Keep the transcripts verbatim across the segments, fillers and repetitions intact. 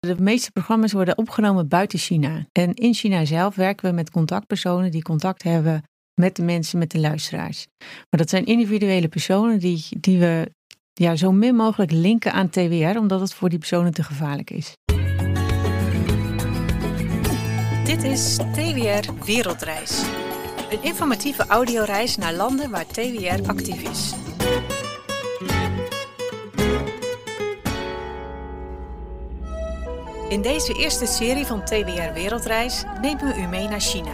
De meeste programma's worden opgenomen buiten China. En in China zelf werken we met contactpersonen die contact hebben met de mensen, met de luisteraars. Maar dat zijn individuele personen die, die we ja, zo min mogelijk linken aan T W R, omdat het voor die personen te gevaarlijk is. Dit is T W R Wereldreis. Een informatieve audioreis naar landen waar T W R actief is. In deze eerste serie van T W R Wereldreis nemen we u mee naar China.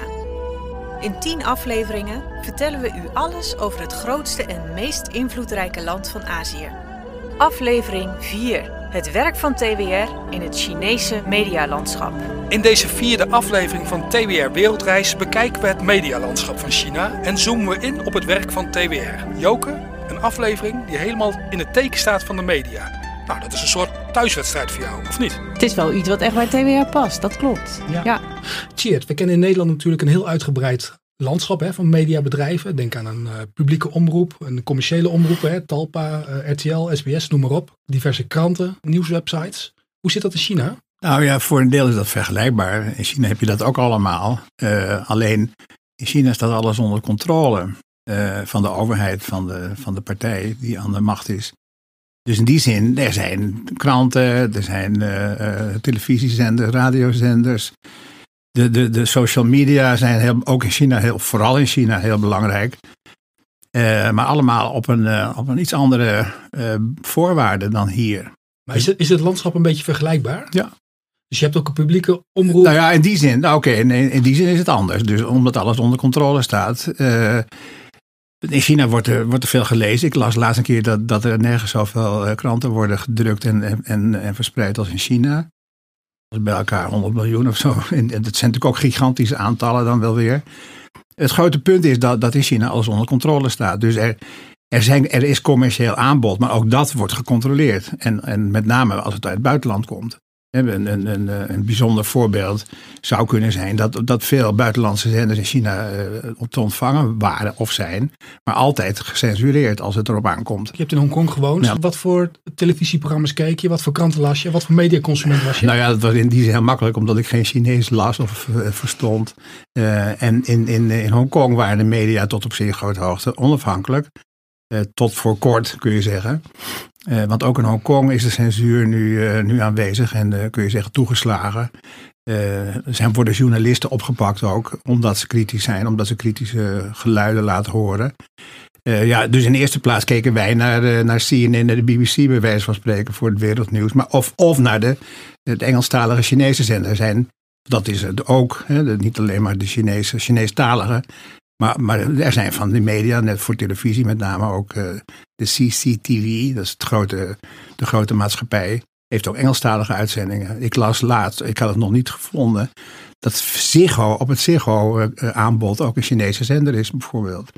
In tien afleveringen vertellen we u alles over het grootste en meest invloedrijke land van Azië. Aflevering vier. Het werk van T W R in het Chinese medialandschap. In deze vierde aflevering van T W R Wereldreis bekijken we het medialandschap van China en zoomen we in op het werk van T W R. Joke, een aflevering die helemaal in het teken staat van de media. Nou, dat is een soort thuiswedstrijd voor jou, of niet? Het is wel iets wat echt bij T W R past, dat klopt. Ja. Ja. Tjeerd, we kennen in Nederland natuurlijk een heel uitgebreid landschap hè, van mediabedrijven. Denk aan een uh, publieke omroep, een commerciële omroep, hè, Talpa, uh, R T L, S B S, noem maar op. Diverse kranten, nieuwswebsites. Hoe zit dat in China? Nou ja, voor een deel is dat vergelijkbaar. In China heb je dat ook allemaal. Uh, alleen in China staat alles onder controle uh, van de overheid, van de, van de partij die aan de macht is. Dus in die zin, er zijn kranten, er zijn uh, uh, televisiezenders, radiozenders. De, de, de social media zijn heel, ook in China, heel, vooral in China, heel belangrijk. Uh, maar allemaal op een, uh, op een iets andere uh, voorwaarden dan hier. Maar is het, is het landschap een beetje vergelijkbaar? Ja. Dus je hebt ook een publieke omroep? Nou ja, in die zin, nou oké, okay, in, in die zin is het anders. Dus omdat alles onder controle staat. Uh, in China wordt er, wordt er veel gelezen. Ik las laatst een keer dat, dat er nergens zoveel uh, kranten worden gedrukt en, en, en verspreid als in China. Dat is bij elkaar honderd miljoen of zo. En, en dat zijn natuurlijk ook gigantische aantallen dan wel weer. Het grote punt is dat, dat in China alles onder controle staat. Dus er, er, zijn, er is commercieel aanbod, maar ook dat wordt gecontroleerd. En, en met name als het uit het buitenland komt. Een, een, een, een bijzonder voorbeeld zou kunnen zijn dat, dat veel buitenlandse zenders in China uh, te ontvangen waren of zijn, maar altijd gecensureerd als het erop aankomt. Je hebt in Hongkong gewoond. Ja. Wat voor televisieprogramma's keek je? Wat voor kranten las je? Wat voor mediaconsument was je? Nou ja, dat was in die zin heel makkelijk, omdat ik geen Chinees las of uh, verstond. Uh, en in, in, in Hongkong waren de media tot op zeer grote hoogte onafhankelijk. Uh, tot voor kort kun je zeggen. Uh, want ook in Hongkong is de censuur nu, uh, nu aanwezig en uh, kun je zeggen toegeslagen. Uh, er zijn worden journalisten opgepakt ook, omdat ze kritisch zijn, omdat ze kritische geluiden laten horen. Uh, ja, dus in de eerste plaats keken wij naar, uh, naar C N N en de B B C bij wijze van spreken voor het wereldnieuws. Maar of, of naar de, de Engelstalige Chinese zender zijn. Dat is het ook, hè, de, niet alleen maar de Chinese, Chineestalige. Maar, maar er zijn van de media, net voor televisie met name ook uh, de C C T V, dat is het grote, de grote maatschappij, heeft ook Engelstalige uitzendingen. Ik las laatst, ik had het nog niet gevonden, dat Ziggo, op het Ziggo uh, aanbod ook een Chinese zender is bijvoorbeeld.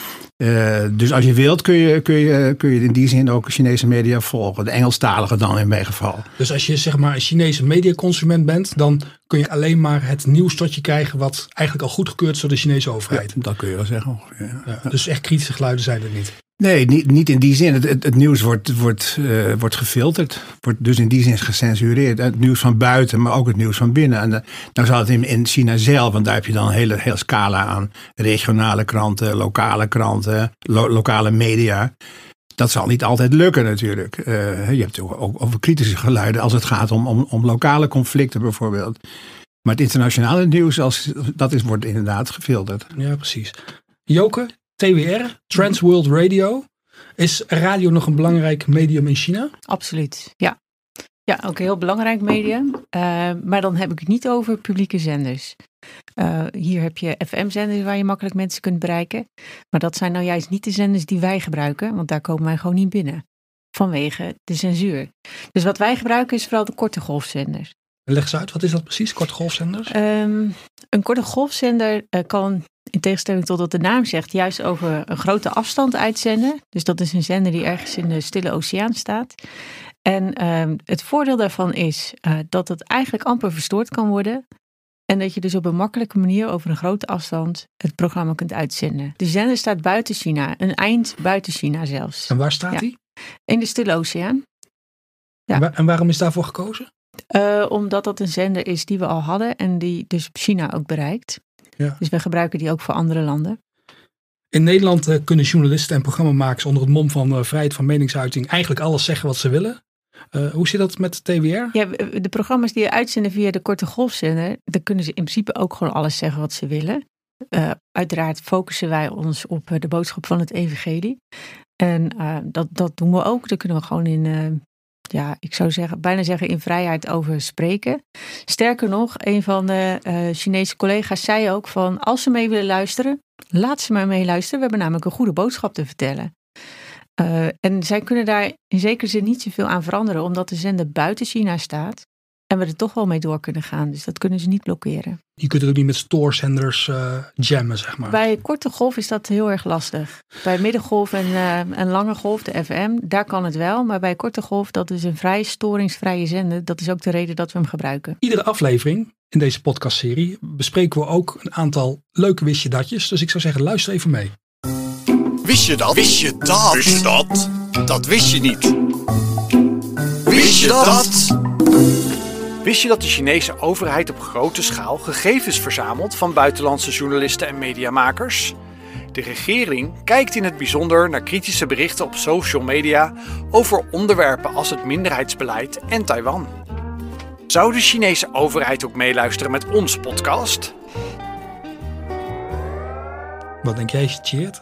Uh, dus als je wilt kun je, kun, je, kun je in die zin ook Chinese media volgen. De Engelstalige dan in mijn geval. Dus als je zeg maar een Chinese mediaconsument bent, dan kun je alleen maar het nieuws tot je krijgen wat eigenlijk al goedgekeurd is door de Chinese overheid. Ja, dat kun je wel zeggen. Ja. Ja, dus echt kritische geluiden zijn er niet. Nee, niet, niet in die zin. Het, het, het nieuws wordt, wordt, uh, wordt gefilterd. Wordt dus in die zin gecensureerd. Het nieuws van buiten, maar ook het nieuws van binnen. En uh, dan zal het in, in China zelf, want daar heb je dan een hele, hele scala aan regionale kranten, lokale kranten, lo, lokale media. Dat zal niet altijd lukken natuurlijk. Uh, je hebt ook, ook over kritische geluiden als het gaat om, om, om lokale conflicten bijvoorbeeld. Maar het internationale nieuws, als, dat is, wordt inderdaad gefilterd. Ja, precies. Joke, T W R, Trans World Radio. Is radio nog een belangrijk medium in China? Absoluut, ja. Ja, ook een heel belangrijk medium. Uh, maar dan heb ik het niet over publieke zenders. Uh, hier heb je F M-zenders waar je makkelijk mensen kunt bereiken. Maar dat zijn nou juist niet de zenders die wij gebruiken. Want daar komen wij gewoon niet binnen. Vanwege de censuur. Dus wat wij gebruiken is vooral de korte golfzenders. Leg eens uit, wat is dat precies, korte golfzenders? Um, een korte golfzender uh, kan, in tegenstelling tot wat de naam zegt, juist over een grote afstand uitzenden. Dus dat is een zender die ergens in de Stille Oceaan staat. En um, het voordeel daarvan is uh, dat het eigenlijk amper verstoord kan worden. En dat je dus op een makkelijke manier over een grote afstand het programma kunt uitzenden. De zender staat buiten China, een eind buiten China zelfs. En waar staat ja. die? In de Stille Oceaan. Ja. En, waar, en waarom is daarvoor gekozen? Uh, omdat dat een zender is die we al hadden en die dus China ook bereikt. Ja. Dus we gebruiken die ook voor andere landen. In Nederland uh, kunnen journalisten en programmamakers onder het mom van uh, vrijheid van meningsuiting eigenlijk alles zeggen wat ze willen. Uh, hoe zit dat met de T W R? Ja, de programma's die je uitzenden via de korte golfzender, daar kunnen ze in principe ook gewoon alles zeggen wat ze willen. Uh, uiteraard focussen wij ons op uh, de boodschap van het evangelie. En uh, dat, dat doen we ook. Daar kunnen we gewoon in, uh, ja, ik zou zeggen, bijna zeggen in vrijheid over spreken. Sterker nog, een van de uh, Chinese collega's zei ook van, als ze mee willen luisteren, laat ze maar mee luisteren. We hebben namelijk een goede boodschap te vertellen. Uh, en zij kunnen daar in zekere zin niet zoveel aan veranderen, omdat de zender buiten China staat. En we er toch wel mee door kunnen gaan. Dus dat kunnen ze niet blokkeren. Je kunt het ook niet met stoorzenders uh, jammen, zeg maar. Bij korte golf is dat heel erg lastig. Bij middengolf en, uh, en lange golf, de F M, daar kan het wel. Maar bij korte golf, dat is een vrij storingsvrije zender. Dat is ook de reden dat we hem gebruiken. Iedere aflevering in deze podcastserie bespreken we ook een aantal leuke wist je datjes. Dus ik zou zeggen, luister even mee. Wist je dat? Wist je dat? Wist je dat? Dat wist je niet. Wist je dat? Wist je dat de Chinese overheid op grote schaal gegevens verzamelt van buitenlandse journalisten en mediamakers? De regering kijkt in het bijzonder naar kritische berichten op social media over onderwerpen als het minderheidsbeleid en Taiwan. Zou de Chinese overheid ook meeluisteren met onze podcast? Wat denk jij, Tjeerd?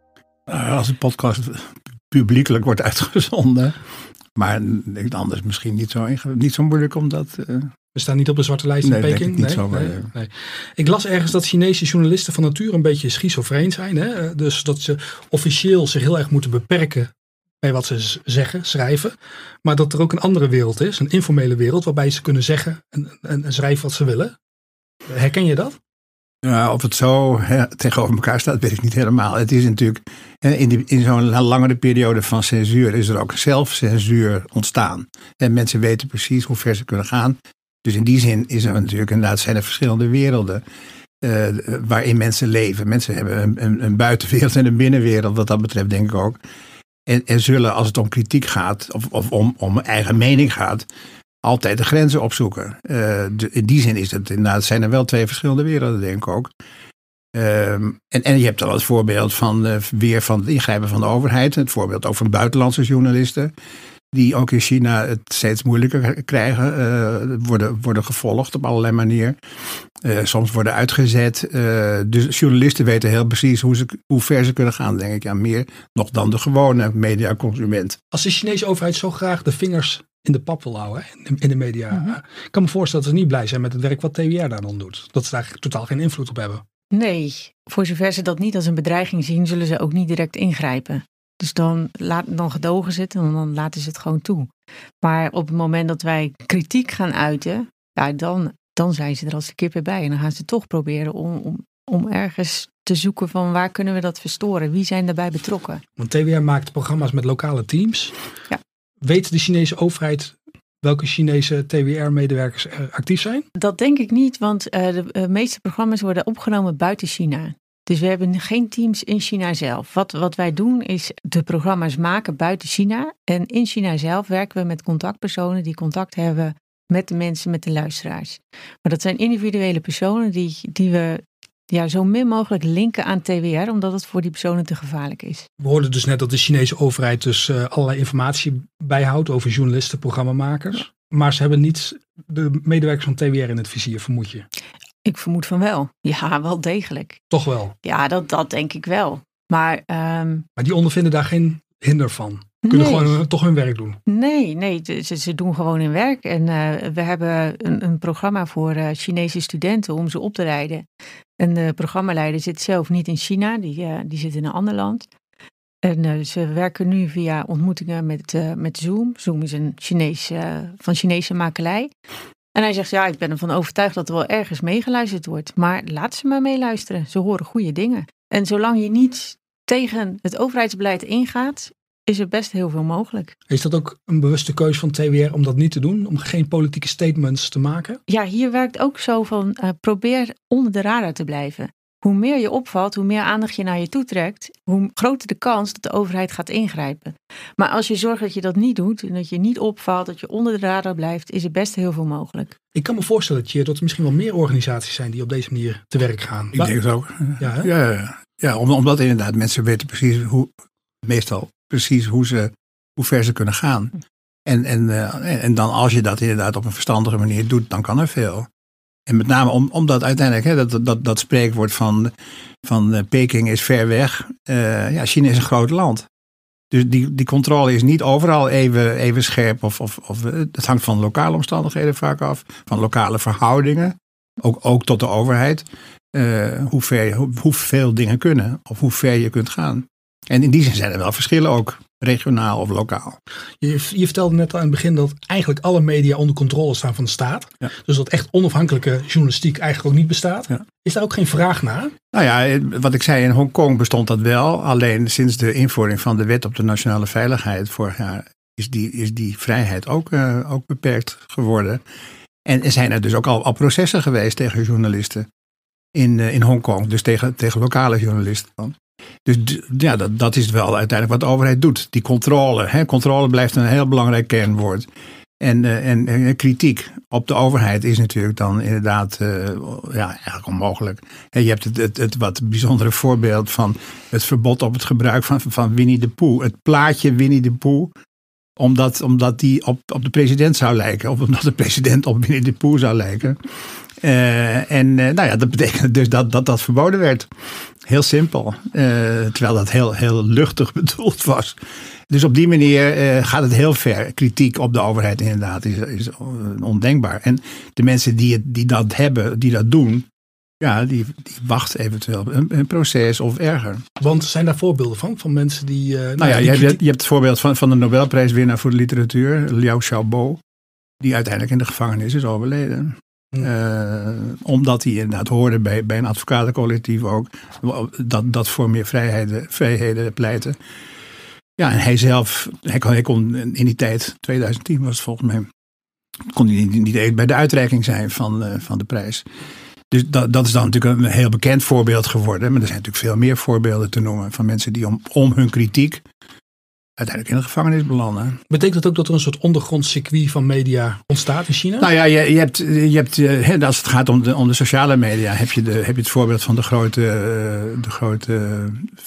Als een podcast publiekelijk wordt uitgezonden. Maar anders misschien niet zo, niet zo moeilijk om dat... Uh... We staan niet op de zwarte lijst in nee, Peking. Niet nee, zo, nee, nee, nee. Ik las ergens dat Chinese journalisten van nature een beetje schizofreen zijn. Hè? Dus dat ze officieel zich heel erg moeten beperken bij wat ze zeggen, schrijven. Maar dat er ook een andere wereld is, een informele wereld, waarbij ze kunnen zeggen en, en, en schrijven wat ze willen. Herken je dat? Ja, of het zo hè, tegenover elkaar staat, weet ik niet helemaal. Het is natuurlijk, in, die, in zo'n langere periode van censuur is er ook zelfcensuur ontstaan. En mensen weten precies hoe ver ze kunnen gaan. Dus in die zin is er natuurlijk inderdaad zijn er verschillende werelden uh, waarin mensen leven. Mensen hebben een, een, een buitenwereld en een binnenwereld, wat dat betreft denk ik ook. En, en zullen, als het om kritiek gaat, of, of om, om eigen mening gaat, altijd de grenzen opzoeken. Uh, de, in die zin is het inderdaad, zijn er wel twee verschillende werelden, denk ik ook. Uh, en, en je hebt al het voorbeeld van uh, weer van het ingrijpen van de overheid. Het voorbeeld ook van buitenlandse journalisten. Die ook in China het steeds moeilijker krijgen. Uh, worden, worden gevolgd op allerlei manieren. Uh, soms worden uitgezet. Uh, dus journalisten weten heel precies hoe, ze, hoe ver ze kunnen gaan, denk ik. Ja, meer nog dan de gewone mediaconsument. Als de Chinese overheid zo graag de vingers in de pap wil houden, in de, in de media. Mm-hmm. Ik kan me voorstellen dat ze niet blij zijn met het werk wat T W R daar dan doet. Dat ze daar totaal geen invloed op hebben. Nee, voor zover ze dat niet als een bedreiging zien, zullen ze ook niet direct ingrijpen. Dus dan, laat, dan gedogen ze het en dan laten ze het gewoon toe. Maar op het moment dat wij kritiek gaan uiten, ja, dan, dan zijn ze er als de kippen bij. En dan gaan ze toch proberen om, om, om ergens te zoeken van waar kunnen we dat verstoren? Wie zijn daarbij betrokken? Want T W R maakt programma's met lokale teams. Ja. Weet de Chinese overheid welke Chinese T W R-medewerkers er actief zijn? Dat denk ik niet, want uh, de uh, meeste programma's worden opgenomen buiten China. Dus we hebben geen teams in China zelf. Wat, wat wij doen is de programma's maken buiten China. En in China zelf werken we met contactpersonen die contact hebben met de mensen, met de luisteraars. Maar dat zijn individuele personen die, die we ja, zo min mogelijk linken aan T W R, omdat het voor die personen te gevaarlijk is. We hoorden dus net dat de Chinese overheid dus uh, allerlei informatie bijhoudt over journalisten, programmamakers. Ja. Maar ze hebben niet de medewerkers van T W R in het vizier, vermoed je? Ik vermoed van wel. Ja, wel degelijk. Toch wel? Ja, dat, dat denk ik wel. Maar, um... maar die ondervinden daar geen hinder van? Kunnen nee. gewoon toch hun werk doen? Nee, nee ze, ze doen gewoon hun werk. En uh, we hebben een, een programma voor uh, Chinese studenten om ze op te leiden. En de programmaleider zit zelf niet in China, die, uh, die zit in een ander land. En uh, ze werken nu via ontmoetingen met, uh, met Zoom. Zoom is een Chinees, uh, van Chinese makelij. En hij zegt, ja, ik ben ervan overtuigd dat er wel ergens meegeluisterd wordt. Maar laat ze maar meeluisteren. Ze horen goede dingen. En zolang je niet tegen het overheidsbeleid ingaat, is er best heel veel mogelijk. Is dat ook een bewuste keuze van T W R om dat niet te doen? Om geen politieke statements te maken? Ja, hier werkt ook zo van, uh, probeer onder de radar te blijven. hoe meer je opvalt, hoe meer aandacht je naar je toe trekt, hoe groter de kans dat de overheid gaat ingrijpen. Maar als je zorgt dat je dat niet doet en dat je niet opvalt, dat je onder de radar blijft, is er best heel veel mogelijk. Ik kan me voorstellen, Tjeerd, dat er misschien wel meer organisaties zijn die op deze manier te werk gaan. Ik denk het ook. Ja, hè? ja, ja. ja om, omdat inderdaad mensen weten precies hoe, meestal precies hoe ze, hoe ver ze kunnen gaan. En, en, uh, en dan als je dat inderdaad op een verstandige manier doet, dan kan er veel. En met name om, omdat uiteindelijk hè, dat, dat, dat spreekwoord van, van uh, Peking is ver weg. Uh, ja, China is een groot land. Dus die, die controle is niet overal even, even scherp. Of, of, of, het hangt van lokale omstandigheden vaak af. Van lokale verhoudingen. Ook, ook tot de overheid. Uh, hoe ver, hoe, hoeveel dingen kunnen. Of hoe ver je kunt gaan. En in die zin zijn er wel verschillen ook. Regionaal of lokaal. Je, je vertelde net al aan het begin dat eigenlijk alle media onder controle staan van de staat. Ja. Dus dat echt onafhankelijke journalistiek eigenlijk ook niet bestaat. Ja. Is daar ook geen vraag naar? Nou ja, wat ik zei, in Hongkong bestond dat wel. Alleen sinds de invoering van de wet op de nationale veiligheid vorig jaar is die, is die vrijheid ook, uh, ook beperkt geworden. En er zijn er dus ook al, al processen geweest tegen journalisten in, uh, in Hongkong. Dus tegen, tegen lokale journalisten dan. Dus ja, dat, dat is wel uiteindelijk wat de overheid doet. Die controle. Hè? Controle blijft een heel belangrijk kernwoord. En, uh, en, en kritiek op de overheid is natuurlijk dan inderdaad uh, ja, eigenlijk onmogelijk. He, je hebt het, het, het wat bijzondere voorbeeld van het verbod op het gebruik van, van Winnie de Pooh. Het plaatje Winnie de Pooh. Omdat, omdat die op, op de president zou lijken. Of omdat de president op Winnie de Pooh zou lijken. Uh, en uh, nou ja, dat betekent dus dat dat, dat verboden werd. Heel simpel. Uh, terwijl dat heel, heel luchtig bedoeld was. Dus op die manier uh, gaat het heel ver. Kritiek op de overheid inderdaad is, is ondenkbaar. En de mensen die, het, die dat hebben, die dat doen, ja, die, die wachten eventueel een, een proces of erger. Want zijn daar voorbeelden van? Van mensen die... Uh, nou, nou ja, die je, kritiek... hebt, je hebt het voorbeeld van, van de Nobelprijswinnaar voor de literatuur, Liu Xiaobo, die uiteindelijk in de gevangenis is overleden. Uh, omdat hij inderdaad hoorde bij, bij een advocatencollectief ook dat, dat voor meer vrijheden, vrijheden pleiten. Ja, en hij zelf, hij kon, hij kon in die tijd, twintig tien was het volgens mij, kon hij niet, niet bij de uitreiking zijn van, uh, van de prijs. Dus dat, dat is dan natuurlijk een heel bekend voorbeeld geworden. Maar er zijn natuurlijk veel meer voorbeelden te noemen van mensen die om, om hun kritiek uiteindelijk in de gevangenis belanden. Betekent dat ook dat er een soort ondergrondcircuit van media ontstaat in China? Nou ja, je, je hebt, je hebt, als het gaat om de, om de sociale media, heb je, de, heb je het voorbeeld van de grote, de grote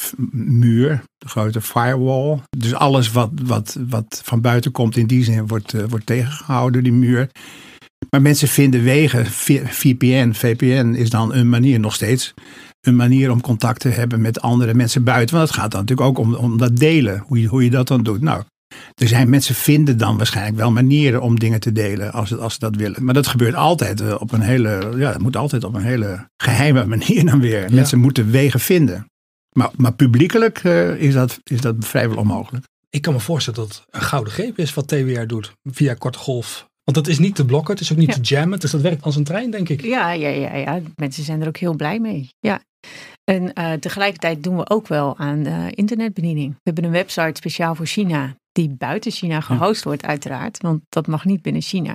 muur, de grote firewall. Dus alles wat, wat, wat van buiten komt in die zin wordt, wordt tegengehouden door die muur. Maar mensen vinden wegen, V P N, V P N is dan een manier nog steeds. Een manier om contact te hebben met andere mensen buiten. Want het gaat dan natuurlijk ook om, om dat delen. Hoe je, hoe je dat dan doet. Nou, er zijn mensen vinden dan waarschijnlijk wel manieren om dingen te delen. Als, als ze dat willen. Maar dat gebeurt altijd op een hele. Ja, het moet altijd op een hele geheime manier dan weer. Ja. Mensen moeten wegen vinden. Maar, maar publiekelijk uh, is, dat, is dat vrijwel onmogelijk. Ik kan me voorstellen dat het een gouden greep is wat T W R doet. Via korte golf. Want dat is niet te blokken. Het is ook niet ja. te jammen. Dus dat werkt als een trein, denk ik. Ja, ja, ja, ja. Mensen zijn er ook heel blij mee. Ja. En uh, tegelijkertijd doen we ook wel aan uh, internetbediening. We hebben een website speciaal voor China, die buiten China gehost wordt uiteraard, want dat mag niet binnen China.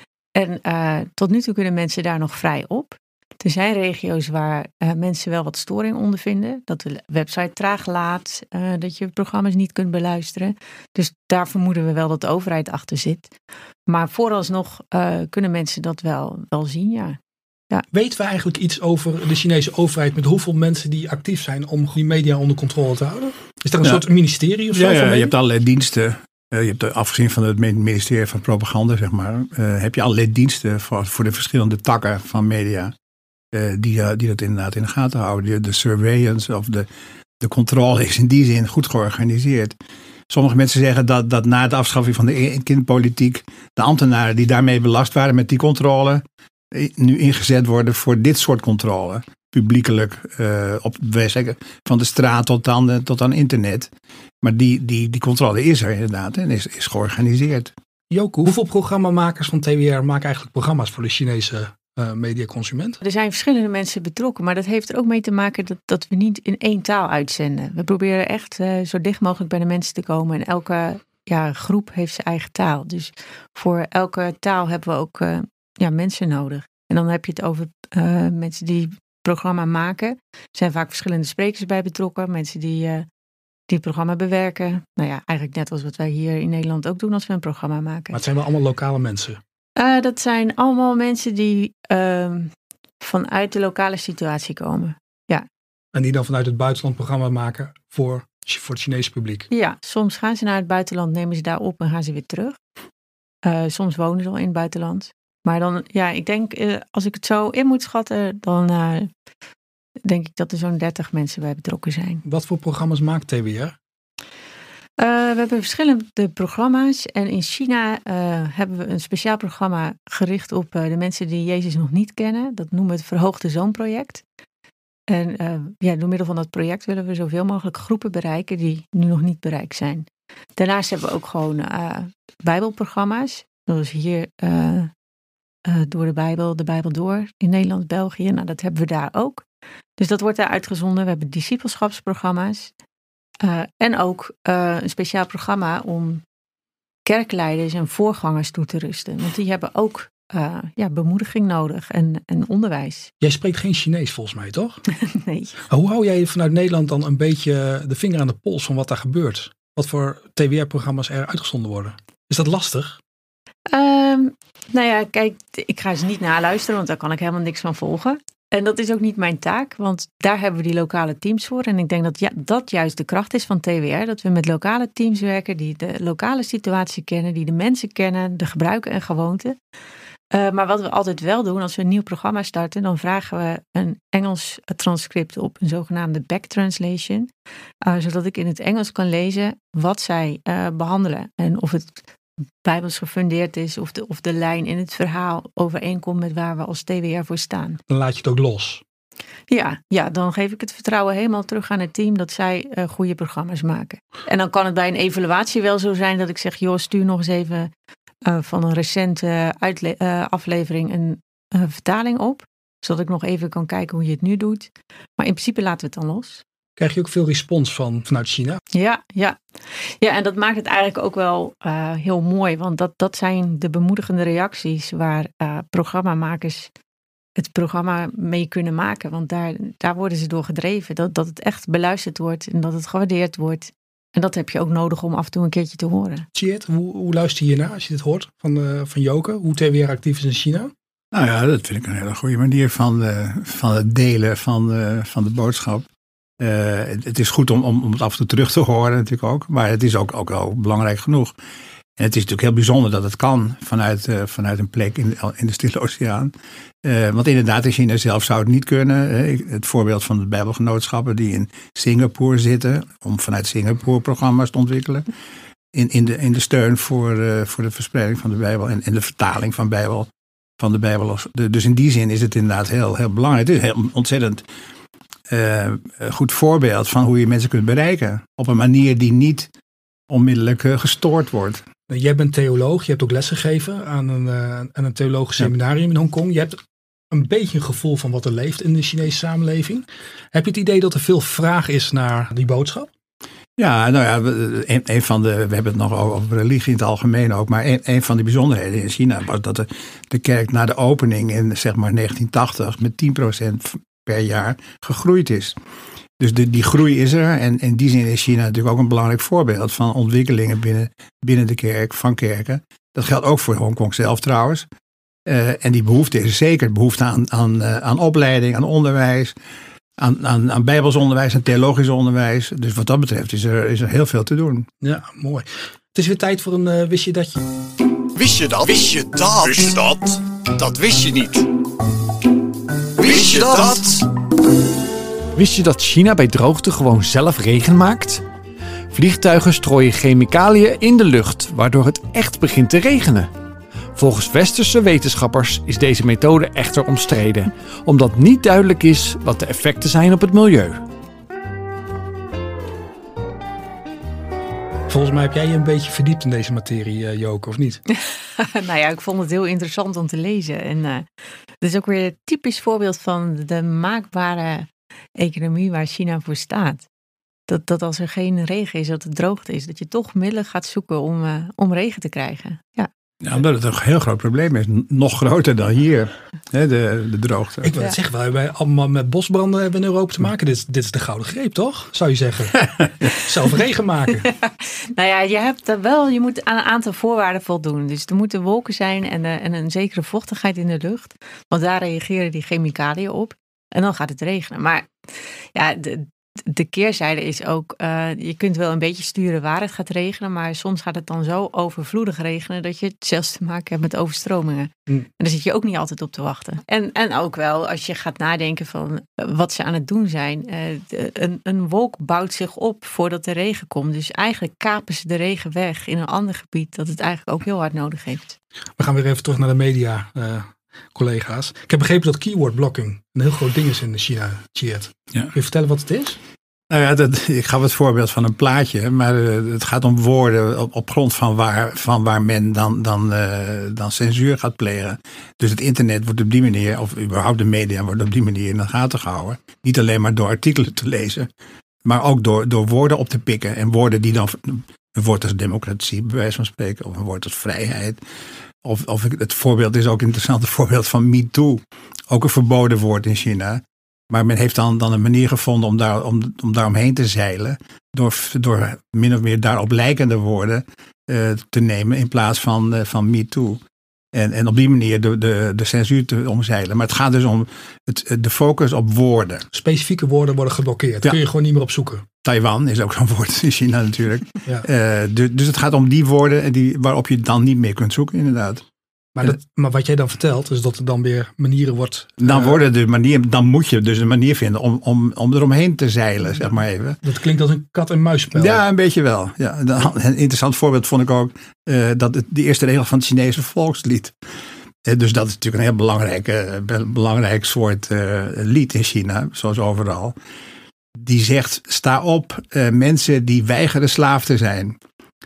En uh, tot nu toe kunnen mensen daar nog vrij op. Er zijn regio's waar uh, mensen wel wat storing ondervinden, dat de website traag laat, uh, dat je programma's niet kunt beluisteren. Dus daar vermoeden we wel dat de overheid achter zit. Maar vooralsnog uh, kunnen mensen dat wel, wel zien, ja. Ja. Weten we eigenlijk iets over de Chinese overheid met hoeveel mensen die actief zijn om die media onder controle te houden? Is er een ja. soort ministerie of zo? Ja, ja, van je hebt allerlei diensten. Uh, je hebt afgezien van het ministerie van Propaganda, zeg maar, uh, heb je allerlei diensten voor, voor de verschillende takken van media. Uh, die, uh, die dat inderdaad in de gaten houden. De surveillance of de, de controle is in die zin goed georganiseerd. Sommige mensen zeggen dat, dat na de afschaffing van de kindpolitiek de ambtenaren die daarmee belast waren met die controle nu ingezet worden voor dit soort controle. Publiekelijk, uh, op, van de straat tot aan, uh, tot aan internet. Maar die, die, die controle is er inderdaad en is, is georganiseerd. Joke, hoeveel programmamakers van T W R maken eigenlijk programma's voor de Chinese uh, mediaconsument? Er zijn verschillende mensen betrokken, maar dat heeft er ook mee te maken dat, dat we niet in één taal uitzenden. We proberen echt uh, zo dicht mogelijk bij de mensen te komen en elke ja, groep heeft zijn eigen taal. Dus voor elke taal hebben we ook uh, ja, mensen nodig. En dan heb je het over uh, mensen die programma maken. Er zijn vaak verschillende sprekers bij betrokken. Mensen die, uh, die het programma bewerken. Nou ja, eigenlijk net als wat wij hier in Nederland ook doen als we een programma maken. Maar het zijn wel allemaal lokale mensen? Uh, dat zijn allemaal mensen die uh, vanuit de lokale situatie komen. Ja. En die dan vanuit het buitenland programma maken voor, voor het Chinese publiek? Ja, soms gaan ze naar het buitenland, nemen ze daar op en gaan ze weer terug. Uh, soms wonen ze al in het buitenland. Maar dan, ja, ik denk, uh, als ik het zo in moet schatten, dan uh, denk ik dat er zo'n dertig mensen bij betrokken zijn. Wat voor programma's maakt T W R? Uh, we hebben verschillende programma's en in China uh, hebben we een speciaal programma gericht op uh, de mensen die Jezus nog niet kennen. Dat noemen we het Verhoogde Zoon-project. En uh, ja, door middel van dat project willen we zoveel mogelijk groepen bereiken die nu nog niet bereikt zijn. Daarnaast hebben we ook gewoon uh, bijbelprogramma's. Zoals hier uh, uh, door de Bijbel, de Bijbel door in Nederland, België. Nou, dat hebben we daar ook. Dus dat wordt daar uitgezonden. We hebben discipelschapsprogramma's. Uh, en ook uh, een speciaal programma om kerkleiders en voorgangers toe te rusten. Want die hebben ook uh, ja, bemoediging nodig en, en onderwijs. Jij spreekt geen Chinees volgens mij, toch? Nee. Hoe hou jij vanuit Nederland dan een beetje de vinger aan de pols van wat daar gebeurt? Wat voor T W R-programma's er uitgezonden worden? Is dat lastig? Um, nou ja, kijk, ik ga ze niet naluisteren, want daar kan ik helemaal niks van volgen. En dat is ook niet mijn taak, want daar hebben we die lokale teams voor. En ik denk dat ja, dat juist de kracht is van T W R. Dat we met lokale teams werken die de lokale situatie kennen, die de mensen kennen, de gebruiken en gewoonten. Uh, maar wat we altijd wel doen, als we een nieuw programma starten, dan vragen we een Engels transcript op, een zogenaamde back translation. Uh, zodat ik in het Engels kan lezen wat zij uh, behandelen. En of het bijbels gefundeerd is, of de, of de lijn in het verhaal overeenkomt met waar we als T W R voor staan. Dan laat je het ook los. Ja, ja, dan geef ik het vertrouwen helemaal terug aan het team dat zij uh, goede programma's maken. En dan kan het bij een evaluatie wel zo zijn dat ik zeg, joh, stuur nog eens even uh, van een recente uitle- uh, aflevering een uh, vertaling op. Zodat ik nog even kan kijken hoe je het nu doet. Maar in principe laten we het dan los. Krijg je ook veel respons van vanuit China? Ja, ja. Ja, en dat maakt het eigenlijk ook wel uh, heel mooi. Want dat, dat zijn de bemoedigende reacties waar uh, programmamakers het programma mee kunnen maken. Want daar, daar worden ze door gedreven. Dat, dat het echt beluisterd wordt en dat het gewaardeerd wordt. En dat heb je ook nodig om af en toe een keertje te horen. Tjeerd, hoe, hoe luister je naar als je dit hoort van, uh, van Joke? Hoe T W R actief is in China? Nou ja, dat vind ik een hele goede manier van, uh, van het delen van, uh, van de boodschap. Uh, het, het is goed om, om, om het af en toe terug te horen natuurlijk ook. Maar het is ook, ook wel belangrijk genoeg. En het is natuurlijk heel bijzonder dat het kan vanuit, uh, vanuit een plek in de, in de Stille Oceaan. Uh, want inderdaad, in China zelf zou het niet kunnen. Uh, het voorbeeld van de Bijbelgenootschappen die in Singapore zitten. Om vanuit Singapore programma's te ontwikkelen. In, in, de, in de steun voor, uh, voor de verspreiding van de Bijbel en, en de vertaling van, Bijbel, van de Bijbel. Dus in die zin is het inderdaad heel, heel belangrijk. Het is heel ontzettend uh, goed voorbeeld van hoe je mensen kunt bereiken. Op een manier die niet onmiddellijk uh, gestoord wordt. Jij bent theoloog, je hebt ook lesgegeven aan een, uh, aan een theologisch seminarium in Hongkong. Je hebt een beetje een gevoel van wat er leeft in de Chinese samenleving. Heb je het idee dat er veel vraag is naar die boodschap? Ja, nou ja, een, een van de, we hebben het nog over religie in het algemeen ook, maar een, een van de bijzonderheden in China was dat de, de kerk na de opening in zeg maar negentien tachtig met tien procent per jaar gegroeid is. Dus de, die groei is er en in die zin is China natuurlijk ook een belangrijk voorbeeld van ontwikkelingen binnen, binnen de kerk, van kerken. Dat geldt ook voor Hongkong zelf trouwens. Uh, en die behoefte is zeker behoefte aan, aan, uh, aan opleiding, aan onderwijs, aan, aan, aan bijbels onderwijs, aan theologisch onderwijs. Dus wat dat betreft is er, is er heel veel te doen. Ja, mooi. Het is weer tijd voor een uh, wist je dat je... Wist je dat? Wist je dat? Wist je dat? Dat wist je niet. Wist je dat? Wist je dat China bij droogte gewoon zelf regen maakt? Vliegtuigen strooien chemicaliën in de lucht, waardoor het echt begint te regenen. Volgens westerse wetenschappers is deze methode echter omstreden, omdat niet duidelijk is wat de effecten zijn op het milieu. Volgens mij heb jij je een beetje verdiept in deze materie, uh, Joke, of niet? Nou ja, ik vond het heel interessant om te lezen. En uh, het is ook weer een typisch voorbeeld van de maakbare economie waar China voor staat. Dat, dat als er geen regen is, dat het droogte is, dat je toch middelen gaat zoeken om, uh, om regen te krijgen. Ja. Ja, omdat het een heel groot probleem is. Nog groter dan hier. hè, de, de droogte. Ik wil het Ja. zeggen, we hebben allemaal met bosbranden hebben in Europa te maken. Dit, is- dit is de gouden greep, toch? Zou je zeggen. Zelf regen maken. Nou ja, je hebt er wel, je moet aan een aantal voorwaarden voldoen. Dus er moeten wolken zijn en, uh, en een zekere vochtigheid in de lucht. Want daar reageren die chemicaliën op. En dan gaat het regenen. Maar ja, de, de keerzijde is ook, uh, je kunt wel een beetje sturen waar het gaat regenen. Maar soms gaat het dan zo overvloedig regenen dat je het zelfs te maken hebt met overstromingen. Mm. En daar zit je ook niet altijd op te wachten. En, en ook wel als je gaat nadenken van uh, wat ze aan het doen zijn. Uh, de, een, een wolk bouwt zich op voordat de regen komt. Dus eigenlijk kapen ze de regen weg in een ander gebied dat het eigenlijk ook heel hard nodig heeft. We gaan weer even terug naar de media, uh, collega's. Ik heb begrepen dat keyword blocking een heel groot ding is in China. Tjeerd. Ja. Kun je vertellen wat het is? Nou ja, dat, ik gaf het voorbeeld van een plaatje, maar uh, het gaat om woorden op, op grond van waar, van waar men dan, dan, uh, dan censuur gaat plegen. Dus het internet wordt op die manier, of überhaupt de media wordt op die manier in de gaten gehouden. Niet alleen maar door artikelen te lezen, maar ook door, door woorden op te pikken. En woorden die dan, een woord als democratie, bij wijze van spreken, of een woord als vrijheid. Of, of het voorbeeld is ook een interessant voorbeeld van MeToo. Ook een verboden woord in China. Maar men heeft dan, dan een manier gevonden om daar, om, om daar omheen te zeilen. Door, door min of meer daarop lijkende woorden uh, te nemen in plaats van, uh, van MeToo. En, en op die manier de, de, de censuur te omzeilen. Maar het gaat dus om het, de focus op woorden. Specifieke woorden worden geblokkeerd. Ja. Kun je gewoon niet meer opzoeken. Taiwan is ook zo'n woord in China natuurlijk. Ja. Uh, dus, dus het gaat om die woorden die, waarop je dan niet meer kunt zoeken inderdaad. Maar, dat, maar wat jij dan vertelt, is dat er dan weer manieren wordt... Dan, uh, worden de manier, dan moet je dus een manier vinden om, om, om eromheen te zeilen, zeg maar even. Dat klinkt als een kat-en-muisspel. Ja, een beetje wel. Ja, een interessant voorbeeld vond ik ook uh, dat het, de eerste regel van het Chinese volkslied. Uh, dus dat is natuurlijk een heel belangrijk, uh, belangrijk soort uh, lied in China, zoals overal. Die zegt, sta op, uh, mensen die weigeren slaaf te zijn.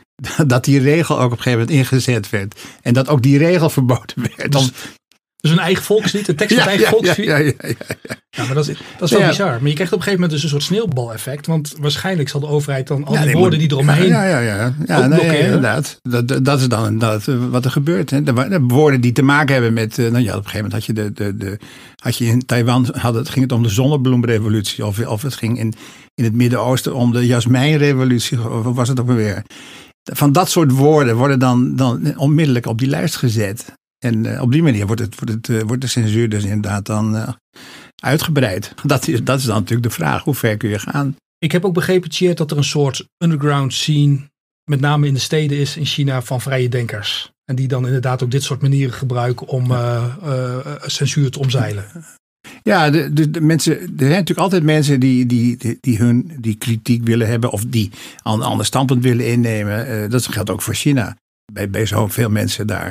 Dat die regel ook op een gegeven moment ingezet werd. En dat ook die regel verboden werd. Dus, dus een eigen volkslied, een tekst van ja, eigen ja, volkslied. Ja, ja, ja, ja. Ja, maar dat is, dat is wel ja. bizar. Maar je krijgt op een gegeven moment dus een soort sneeuwbaleffect. Want waarschijnlijk zal de overheid dan al ja, die die woorden moet, die eromheen... Ja, ja, ja. ja. ja ook nee, blokkeren. inderdaad. Dat, dat is dan dat, wat er gebeurt. Hè. De, de woorden die te maken hebben met... Nou ja, op een gegeven moment had je de... de, de had je in Taiwan, had het, ging het om de zonnebloemrevolutie. Of, of het ging in, in het Midden-Oosten om de jasmijnrevolutie. Of was het ook weer... Van dat soort woorden worden dan, dan onmiddellijk op die lijst gezet. En uh, op die manier wordt, het, wordt, het, uh, wordt de censuur dus inderdaad dan uh, uitgebreid. Dat is, dat is dan natuurlijk de vraag. Hoe ver kun je gaan? Ik heb ook begrepen, Tjeerd, dat er een soort underground scene, met name in de steden is in China, van vrije denkers. En die dan inderdaad ook dit soort manieren gebruiken om uh, uh, censuur te omzeilen. Ja, de, de, de mensen, er zijn natuurlijk altijd mensen die, die, die, die hun die kritiek willen hebben of die een ander standpunt willen innemen. Uh, dat geldt ook voor China. Bij, bij zoveel mensen daar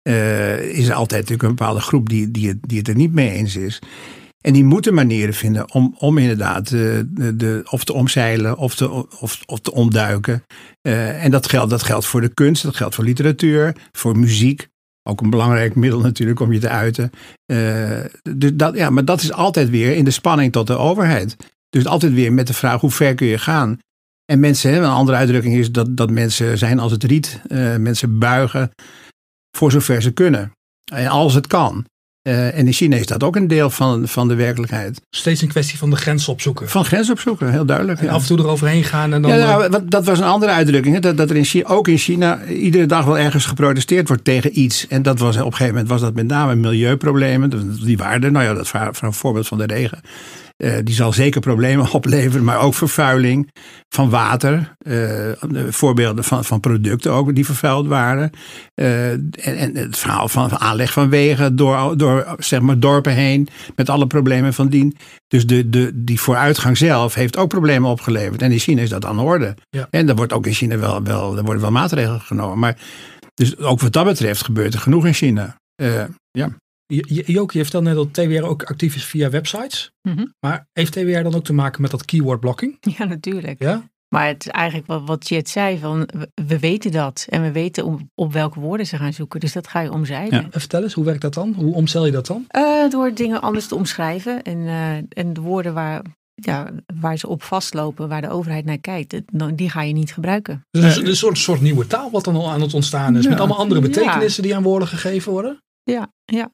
uh, is er altijd natuurlijk een bepaalde groep die, die, het, die het er niet mee eens is. En die moeten manieren vinden om, om inderdaad uh, de, de, of te omzeilen of te, of, of te ontduiken. Uh, en dat geldt, dat geldt voor de kunst, dat geldt voor literatuur, voor muziek. Ook een belangrijk middel natuurlijk om je te uiten. Uh, dus dat, ja, maar dat is altijd weer in de spanning tot de overheid. Dus altijd weer met de vraag hoe ver kun je gaan. En mensen, een andere uitdrukking is dat, dat mensen zijn als het riet. Uh, mensen buigen voor zover ze kunnen. En als het kan. Uh, en in China is dat ook een deel van, van de werkelijkheid. Steeds een kwestie van de grens opzoeken. Van grens opzoeken, heel duidelijk. En ja. af en toe eroverheen gaan. En dan, ja, nou, dat was een andere uitdrukking. Hè? Dat, dat er in China, ook in China iedere dag wel ergens geprotesteerd wordt tegen iets. En dat was, op een gegeven moment was dat met name milieuproblemen. Die waren er. Nou ja, dat is een voorbeeld van de regen. Uh, die zal zeker problemen opleveren, maar ook vervuiling van water. Uh, voorbeelden van, van producten ook die vervuild waren. Uh, en, en het verhaal van, van aanleg van wegen door, door zeg maar dorpen heen met alle problemen van dien. Dus de, de, die vooruitgang zelf heeft ook problemen opgeleverd. En in China is dat aan de orde. Ja. En er wordt ook in China wel, wel, er worden wel maatregelen genomen. Maar dus ook wat dat betreft gebeurt er genoeg in China. Uh, ja. Joke, je vertelde net dat T W R ook actief is via websites. Mm-hmm. Maar heeft T W R dan ook te maken met dat keyword blocking? Ja, natuurlijk. Ja? Maar het is eigenlijk wat, wat Tjeerd zei, van we weten dat. En we weten op, op welke woorden ze gaan zoeken. Dus dat ga je omzeilen. Ja. Vertel eens, hoe werkt dat dan? Hoe omzeil je dat dan? Uh, door dingen anders te omschrijven. En, uh, en de woorden waar, ja, waar ze op vastlopen, waar de overheid naar kijkt, die ga je niet gebruiken. Dus een, een soort, soort nieuwe taal wat dan al aan het ontstaan is. Ja. Met allemaal andere betekenissen ja. die aan woorden gegeven worden? Ja, ja.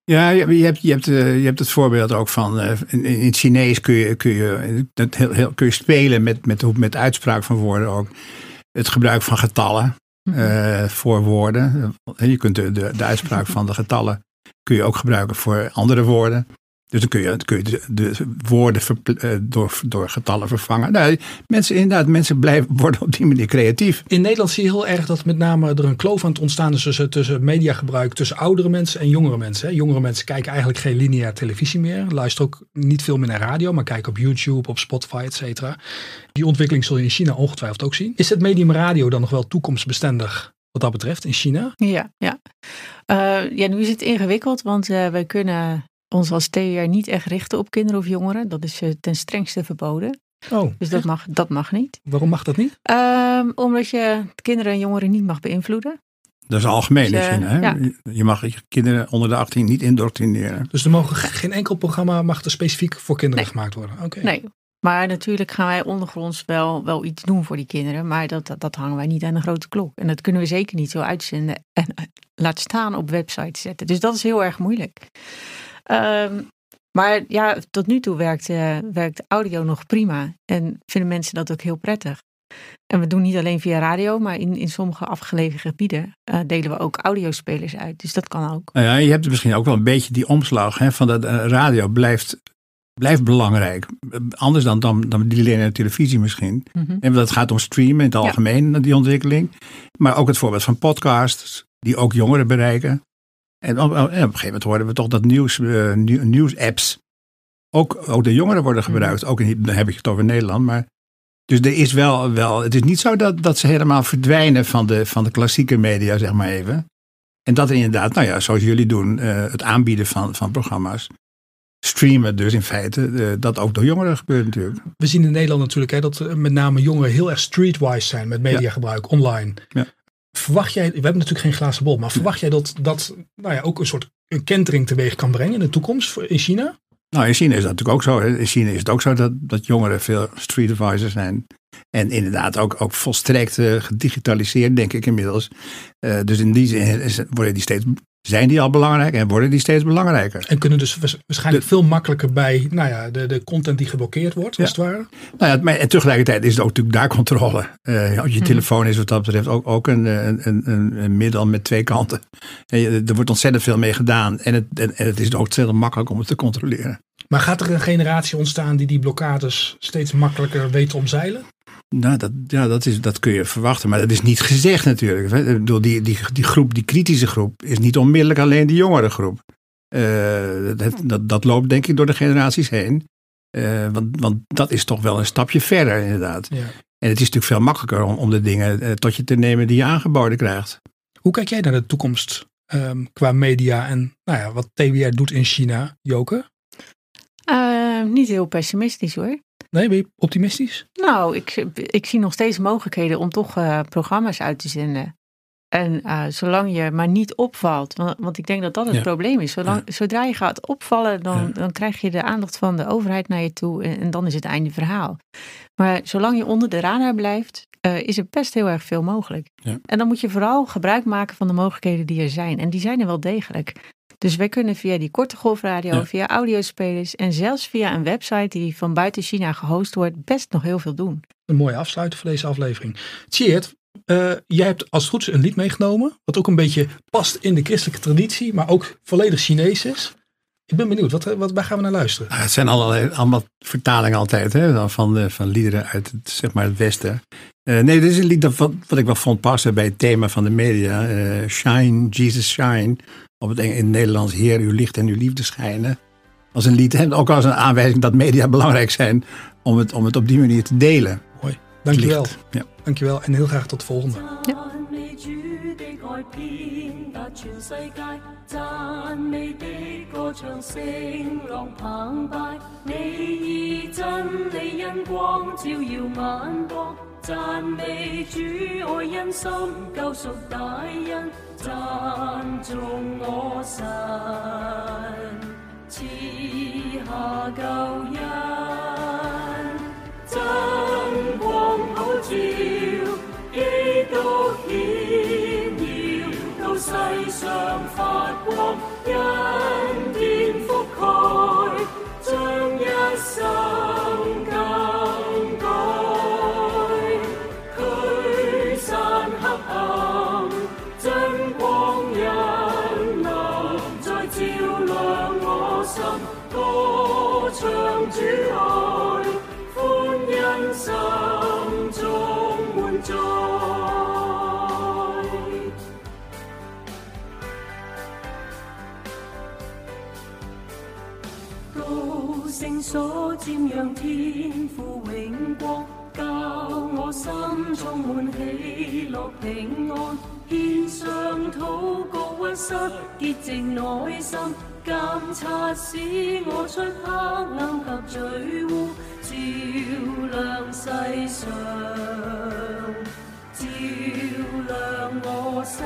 Ja, je, je, hebt, je, hebt, uh, je hebt het voorbeeld ook van, uh, in, in het Chinees kun je, kun je, dat heel, heel, kun je spelen met, met, met uitspraak van woorden ook. Het gebruik van getallen uh, voor woorden. Je kunt de, de, de uitspraak van de getallen kun je ook gebruiken voor andere woorden. Dus dan kun je, kun je de, de woorden verpl- door, door getallen vervangen. Nou, mensen, inderdaad, mensen blijven, worden op die manier creatief. In Nederland zie je heel erg dat met name er een kloof aan het ontstaan is tussen, tussen mediagebruik, tussen oudere mensen en jongere mensen. Hè. Jongere mensen kijken eigenlijk geen lineair televisie meer. Luisteren ook niet veel meer naar radio, maar kijken op YouTube, op Spotify, et cetera. Die ontwikkeling zul je in China ongetwijfeld ook zien. Is het medium radio dan nog wel toekomstbestendig wat dat betreft in China? Ja, ja. Uh, ja, nu is het ingewikkeld, want uh, wij kunnen ons als T W R niet echt richten op kinderen of jongeren. Dat is uh, ten strengste verboden. Oh, dus dat mag, dat mag niet. Waarom mag dat niet? Uh, omdat je kinderen en jongeren niet mag beïnvloeden. Dat is algemeen dus, in China. Hè? Ja. Je mag je kinderen onder de achttien niet indoctrineren. Dus er mogen geen enkel programma mag er specifiek voor kinderen nee. gemaakt worden? Okay. Nee. Maar natuurlijk gaan wij ondergronds wel, wel iets doen voor die kinderen. Maar dat, dat, dat hangen wij niet aan de grote klok. En dat kunnen we zeker niet zo uitzenden en uh, laat staan op websites zetten. Dus dat is heel erg moeilijk. Um, maar ja, tot nu toe werkt, uh, werkt audio nog prima. En vinden mensen dat ook heel prettig. En we doen niet alleen via radio, maar in, in sommige afgelegen gebieden uh, delen we ook audiospelers uit. Dus dat kan ook. Nou ja, je hebt misschien ook wel een beetje die omslag. Hè, van dat uh, radio blijft... Blijft belangrijk. Anders dan, dan, dan die lineaire televisie misschien. Mm-hmm. En dat gaat om streamen in het algemeen, ja. Die ontwikkeling. Maar ook het voorbeeld van podcasts, die ook jongeren bereiken. En op, op een gegeven moment hoorden we toch dat nieuws, uh, nieuws-apps ook, ook de jongeren worden gebruikt. Mm-hmm. Ook in, dan heb ik het over Nederland. Maar, dus er is wel, wel, het is niet zo dat, dat ze helemaal verdwijnen van de, van de klassieke media, zeg maar even. En dat er inderdaad, nou ja, zoals jullie doen, uh, het aanbieden van, van programma's. Streamen dus in feite, uh, dat ook door jongeren gebeurt natuurlijk. We zien in Nederland natuurlijk hè, dat uh, met name jongeren heel erg streetwise zijn met mediagebruik, ja. online. Ja. Verwacht jij, we hebben natuurlijk geen glazen bol, maar verwacht jij dat dat nou ja, ook een soort een kentering teweeg kan brengen in de toekomst in China? Nou, in China is dat natuurlijk ook zo. Hè. In China is het ook zo dat, dat jongeren veel streetwise zijn. En inderdaad ook, ook volstrekt uh, gedigitaliseerd, denk ik inmiddels. Uh, dus in die zin is, worden die steeds... Zijn die al belangrijk en worden die steeds belangrijker. En kunnen dus waarschijnlijk de, veel makkelijker bij nou ja, de, de content die geblokkeerd wordt, ja. als het ware. Nou ja, maar, en tegelijkertijd is het ook natuurlijk daar controle. Uh, je hmm. telefoon is wat dat betreft ook, ook een, een, een, een middel met twee kanten. En je, er wordt ontzettend veel mee gedaan. En het, en, en het is ook ontzettend makkelijk om het te controleren. Maar gaat er een generatie ontstaan die die blokkades steeds makkelijker weet te omzeilen? Nou, dat, ja, dat, is, dat kun je verwachten, maar dat is niet gezegd natuurlijk. Ik bedoel, die, die, die groep, die kritische groep, is niet onmiddellijk alleen die jongere groep. Uh, dat, dat, dat loopt denk ik door de generaties heen. Uh, want, want dat is toch wel een stapje verder inderdaad. Ja. En het is natuurlijk veel makkelijker om, om de dingen uh, tot je te nemen die je aangeboden krijgt. Hoe kijk jij naar de toekomst um, qua media en nou ja, wat T W R doet in China, Joke? Uh, niet heel pessimistisch hoor. Nee, ben je optimistisch? Nou, ik, ik zie nog steeds mogelijkheden om toch uh, programma's uit te zenden. En uh, zolang je maar niet opvalt, want, want ik denk dat dat het ja. probleem is. Zolang, ja. Zodra je gaat opvallen, dan, ja. dan krijg je de aandacht van de overheid naar je toe en, en dan is het einde verhaal. Maar zolang je onder de radar blijft, uh, is er best heel erg veel mogelijk. Ja. En dan moet je vooral gebruik maken van de mogelijkheden die er zijn. En die zijn er wel degelijk. Dus wij kunnen via die korte golfradio, ja. via audiospelers en zelfs via een website die van buiten China gehost wordt, best nog heel veel doen. Een mooie afsluiter voor deze aflevering. Tjeerd, uh, jij hebt als het goed is een lied meegenomen, wat ook een beetje past in de christelijke traditie, maar ook volledig Chinees is. Ik ben benieuwd, wat, wat, waar gaan we naar luisteren? Nou, het zijn allerlei, allemaal vertalingen altijd, hè, van, de, van liederen uit het, zeg maar het Westen. Uh, nee, dit is een lied dat, wat, wat ik wel vond passen bij het thema van de media. Uh, Shine, Jesus Shine. Op het, in het Nederlands, Heer, uw licht en uw liefde schijnen. Als een lied, en ook als een aanwijzing dat media belangrijk zijn om het, om het op die manier te delen. Mooi, dankjewel. Ja. Dankjewel en heel graag tot de volgende. Ja. 唱主愛，歡欣心中滿載。高聲所瞻仰天父永國，教我心充滿喜樂平安。獻上禱告屈膝，潔淨內心，監察使我出黑暗及罪污，照亮世上，照亮我心。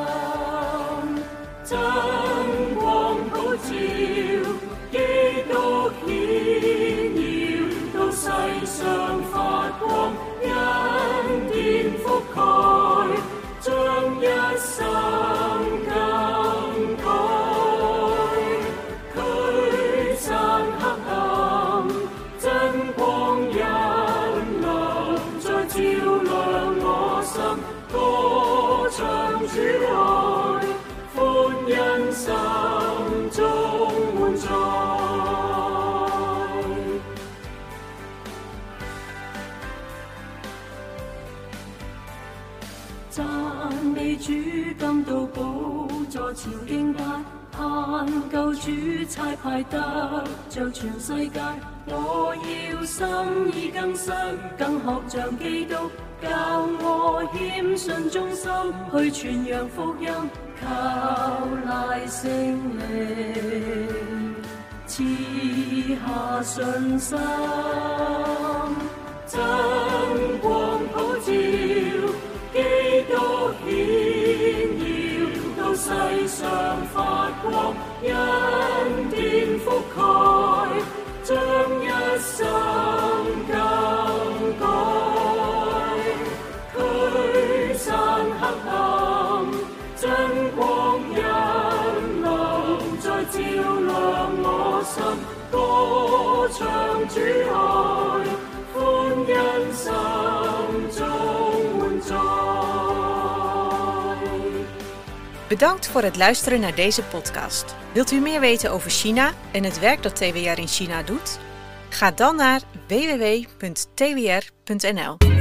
真光普照，基督顯耀，到世上發光，恩典覆蓋，將一生更改，驅散黑暗，真光引亮，再照亮我心，歌唱主愛，歡欣心中滿載。讚美主今到寶座前敬拜，盼救主差派得着全世界。我要心意更新，更學像基督，教我謙遜忠心，去傳揚福音，靠賴聖靈賜下信心，真光普照，基督顯耀，到世上發光，恩典覆蓋，將一生更改，驅散黑暗，真光引亮，再照亮我心，歌唱主愛，歡欣心中滿載。 Bedankt voor het luisteren naar deze podcast. Wilt u meer weten over China en het werk dat T W R in China doet? Ga dan naar w w w punt t w r punt n l.